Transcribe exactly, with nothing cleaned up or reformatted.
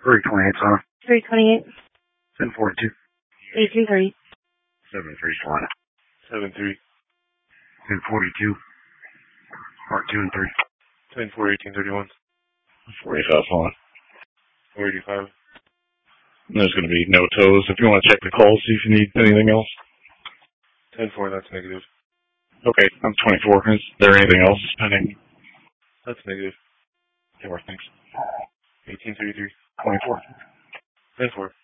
three twenty-eight, on. three twenty-eight. ten forty-two. eighteen thirty. seven three, Solana. seven three. ten forty-two. Part two and three. ten four, eighteen thirty-one. four eighty-five, Solana. four eighty-five. There's going to be no toes. If you want to check the calls, see if you need anything else. ten four, that's negative. Okay, I'm twenty-four. Is there anything else pending? That's negative. Okay, thanks. eighteen thirty-three. twenty-four. ten four.